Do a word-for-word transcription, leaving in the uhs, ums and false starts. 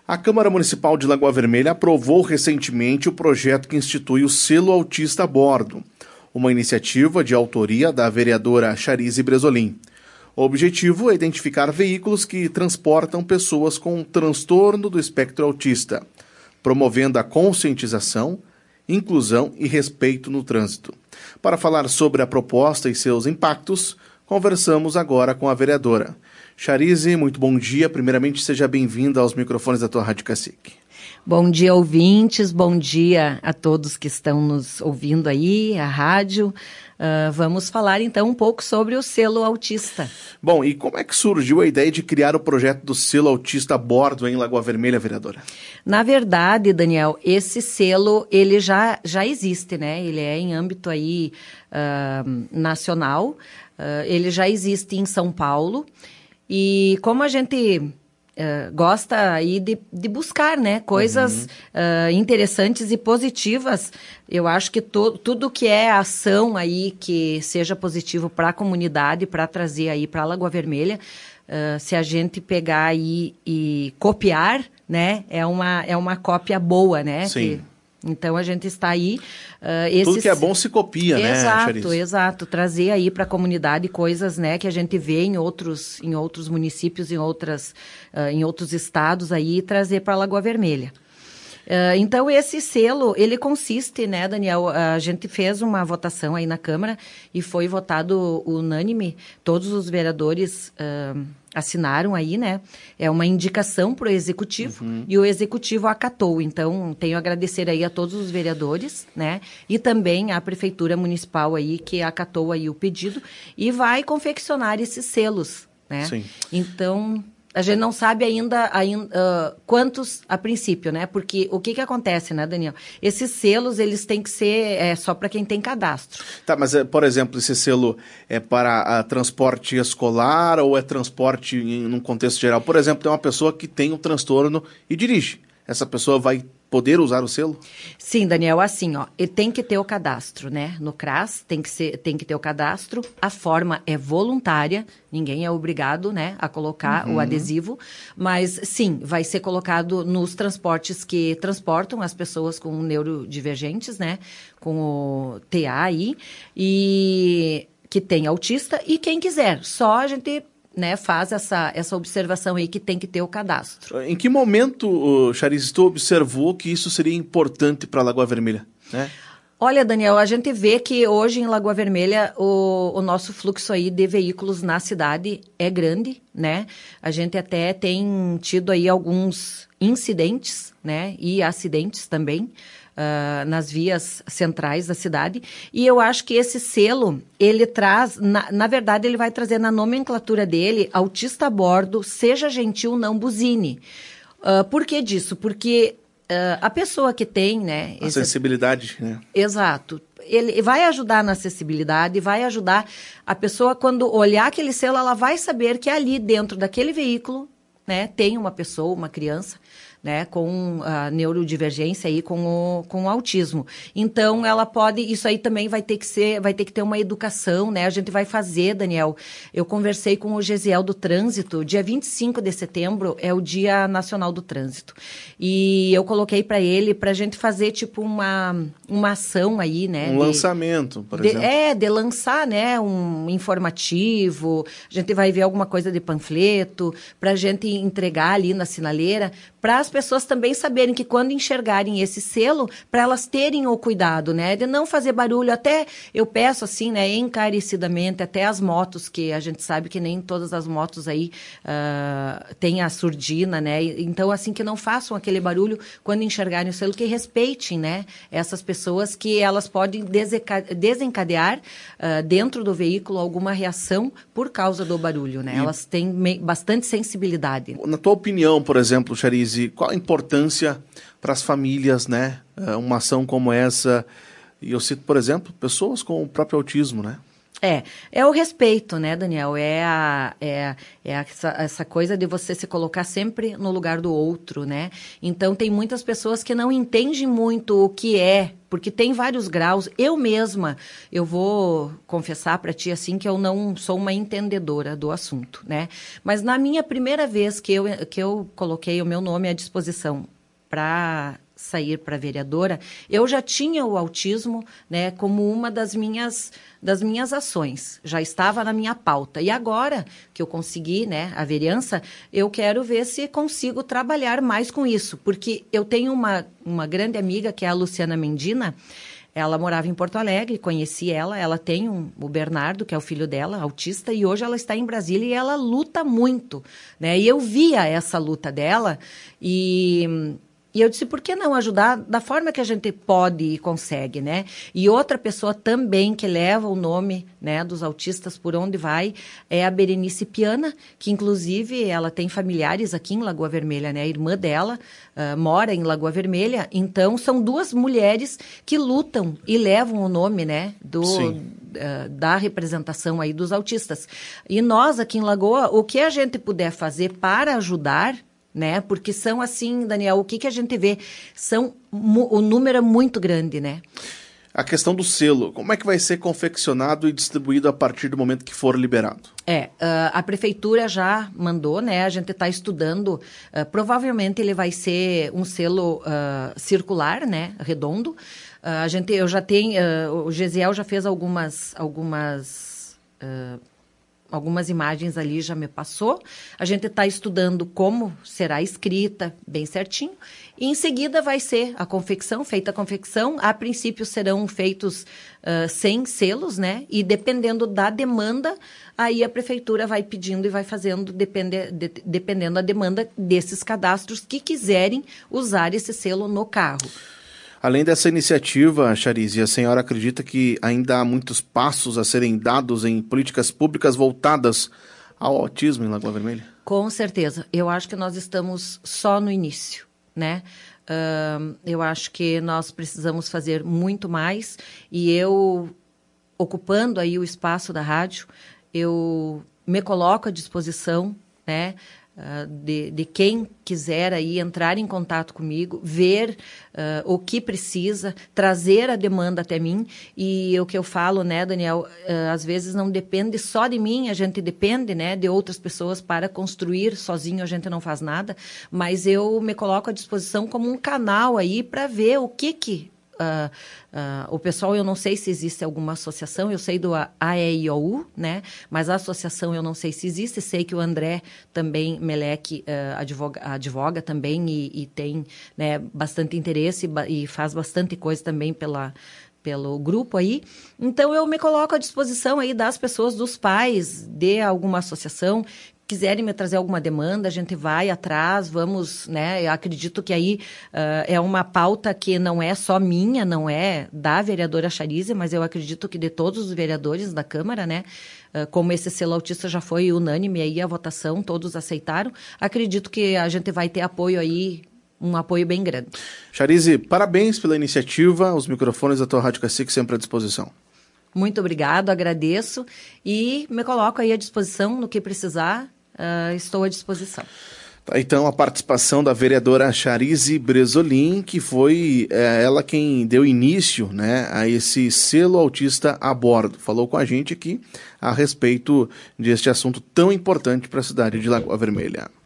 A Câmara Municipal de Lagoa Vermelha aprovou recentemente o projeto que institui o Selo Autista a Bordo, uma iniciativa de autoria da vereadora Charize Bresolim. O objetivo é identificar veículos que transportam pessoas com transtorno do espectro autista, promovendo a conscientização, inclusão e respeito no trânsito. Para falar sobre a proposta e seus impactos, conversamos agora com a vereadora. Charize, muito bom dia. Primeiramente, seja bem-vinda aos microfones da tua Rádio Cacique. Bom dia, ouvintes. Bom dia a todos que estão nos ouvindo aí, a rádio. Uh, vamos falar, então, um pouco sobre o selo autista. Bom, e como é que surgiu a ideia de criar o projeto do selo autista a bordo em Lagoa Vermelha, vereadora? Na verdade, Daniel, esse selo, ele já, já existe, né? Ele é em âmbito aí uh, nacional, uh, ele já existe em São Paulo. E como a gente uh, gosta aí de, de buscar, né, coisas uhum. uh, interessantes e positivas, eu acho que to, tudo que é ação aí que seja positivo para a comunidade, para trazer aí para a Lagoa Vermelha, uh, se a gente pegar aí e copiar, né, é uma, é uma cópia boa, né? Sim. Que, então, a gente está aí... Uh, esses... Tudo que é bom se copia, exato, né, Charize? Exato, exato. Trazer aí para a comunidade coisas, né, que a gente vê em outros, em outros municípios, em, outras, uh, em outros estados aí, e trazer para a Lagoa Vermelha. Uh, então, esse selo, ele consiste, né, Daniel, a gente fez uma votação aí na Câmara e foi votado unânime, todos os vereadores uh, assinaram aí, né, é uma indicação para o Executivo uhum. e o Executivo acatou. Então, tenho a agradecer aí a todos os vereadores, né, e também à Prefeitura Municipal aí que acatou aí o pedido e vai confeccionar esses selos, né. Sim. Então... A gente não sabe ainda, ainda uh, quantos a princípio, né? Porque o que que acontece, né, Daniel? Esses selos, eles têm que ser é, só para quem tem cadastro. Tá, mas, por exemplo, esse selo é para a transporte escolar ou é transporte em um contexto geral? Por exemplo, tem uma pessoa que tem um transtorno e dirige. Essa pessoa vai poder usar o selo? Sim, Daniel, assim, ó, ele tem que ter o cadastro, né? No CRAS tem que ser, tem que ter o cadastro. A forma é voluntária, ninguém é obrigado, né, a colocar uhum. o adesivo, mas sim, vai ser colocado nos transportes que transportam as pessoas com neurodivergentes, né, com o T A aí, e que tem autista, e quem quiser, só a gente... né, faz essa, essa observação aí que tem que ter o cadastro. Em que momento, Charize, tu observou que isso seria importante para a Lagoa Vermelha, né? Olha, Daniel, a gente vê que hoje em Lagoa Vermelha o, o nosso fluxo aí de veículos na cidade é grande, né? A gente até tem tido aí alguns incidentes, né, e acidentes também. Uh, nas vias centrais da cidade, e eu acho que esse selo, ele traz, na, na verdade, ele vai trazer na nomenclatura dele, autista a bordo, seja gentil, não buzine. Uh, por que disso? Porque uh, a pessoa que tem, né... A esse... acessibilidade, né? Exato. Ele vai ajudar na acessibilidade, vai ajudar a pessoa, quando olhar aquele selo, ela vai saber que ali dentro daquele veículo, né, tem uma pessoa, uma criança, né, com a neurodivergência aí, com o, com o autismo. Então, ela pode, isso aí também vai ter que ser, vai ter que ter uma educação, né, a gente vai fazer, Daniel, eu conversei com o Gesiel do Trânsito, dia vinte e cinco de setembro é o Dia Nacional do Trânsito, e eu coloquei para ele, pra gente fazer, tipo, uma, uma ação aí, né. Um de, lançamento, por de, exemplo. É, de lançar, né, um informativo, a gente vai ver alguma coisa de panfleto, pra gente entregar ali na sinaleira, para as pessoas também saberem que quando enxergarem esse selo, para elas terem o cuidado, né, de não fazer barulho. Até eu peço assim, né, encarecidamente, até as motos, que a gente sabe que nem todas as motos aí uh, têm a surdina, né, então assim, que não façam aquele barulho quando enxergarem o selo, que respeitem, né, essas pessoas, que elas podem desencadear uh, dentro do veículo alguma reação por causa do barulho, né, e elas têm bastante sensibilidade. Na tua opinião, por exemplo, Charize, qual a importância para as famílias, né? Uma ação como essa, e eu cito, por exemplo, pessoas com o próprio autismo, né? É, é o respeito, né, Daniel? É, a, é, é essa, essa coisa de você se colocar sempre no lugar do outro, né? Então, tem muitas pessoas que não entendem muito o que é, porque tem vários graus. Eu mesma, eu vou confessar para ti, assim, que eu não sou uma entendedora do assunto, né? Mas na minha primeira vez que eu, que eu coloquei o meu nome à disposição para sair para vereadora, eu já tinha o autismo, né, como uma das minhas, das minhas ações, já estava na minha pauta. E agora que eu consegui, né, a vereança, eu quero ver se consigo trabalhar mais com isso, porque eu tenho uma, uma grande amiga, que é a Luciana Mendina. Ela morava em Porto Alegre, conheci ela, ela tem um, o Bernardo, que é o filho dela, autista, e hoje ela está em Brasília e ela luta muito, né, e eu via essa luta dela e... E eu disse, por que não ajudar da forma que a gente pode e consegue, né? E outra pessoa também que leva o nome, né, dos autistas por onde vai é a Berenice Piana, que inclusive ela tem familiares aqui em Lagoa Vermelha, né? A irmã dela uh, mora em Lagoa Vermelha, então são duas mulheres que lutam e levam o nome, né, do, uh, da representação aí dos autistas. E nós aqui em Lagoa, o que a gente puder fazer para ajudar, né? Porque são assim, Daniel, o que, que a gente vê? São, o número é muito grande, né? A questão do selo, como é que vai ser confeccionado e distribuído a partir do momento que for liberado? É, uh, a prefeitura já mandou, né? A gente está estudando, uh, provavelmente ele vai ser um selo uh, circular, né? Redondo. Uh, a gente, eu já tenho, uh, o Gesiel já fez algumas, algumas uh, Algumas imagens ali, já me passou. A gente está estudando como será escrita, bem certinho. E em seguida vai ser a confecção, feita a confecção. A princípio serão feitos uh, cem selos, né? E dependendo da demanda, aí a prefeitura vai pedindo e vai fazendo, depende, de, dependendo da demanda desses cadastros que quiserem usar esse selo no carro. Além dessa iniciativa, Charize, a senhora acredita que ainda há muitos passos a serem dados em políticas públicas voltadas ao autismo em Lagoa Vermelha? Com certeza. Eu acho que nós estamos só no início, né? Uh, eu acho que nós precisamos fazer muito mais e eu, ocupando aí o espaço da rádio, eu me coloco à disposição, né? Uh, de, de quem quiser aí entrar em contato comigo, ver uh, o que precisa, trazer a demanda até mim. E o que eu falo, né, Daniel, uh, às vezes não depende só de mim, a gente depende, né, de outras pessoas para construir, sozinho a gente não faz nada, mas eu me coloco à disposição como um canal aí para ver o que que Uh, uh, o pessoal, eu não sei se existe alguma associação, eu sei do A E I O U, né? Mas a associação eu não sei se existe, sei que o André também, Meleque, uh, advoga, advoga também e, e tem, né, bastante interesse e, e faz bastante coisa também pela, pelo grupo aí. Então, eu me coloco à disposição aí das pessoas, dos pais, de alguma associação, quiserem me trazer alguma demanda, a gente vai atrás, vamos, né, eu acredito que aí uh, é uma pauta que não é só minha, não é da vereadora Charize, mas eu acredito que de todos os vereadores da Câmara, né, uh, como esse selo autista já foi unânime aí a votação, todos aceitaram, acredito que a gente vai ter apoio aí, um apoio bem grande. Charize, parabéns pela iniciativa, os microfones da tua Rádio Cacique sempre à disposição. Muito obrigado, agradeço e me coloco aí à disposição no que precisar. Uh, estou à disposição. Tá, então, a participação da vereadora Charize Bresolim, que foi é, ela quem deu início, né, a esse selo autista a bordo. Falou com a gente aqui a respeito deste assunto tão importante para a cidade de Lagoa Vermelha.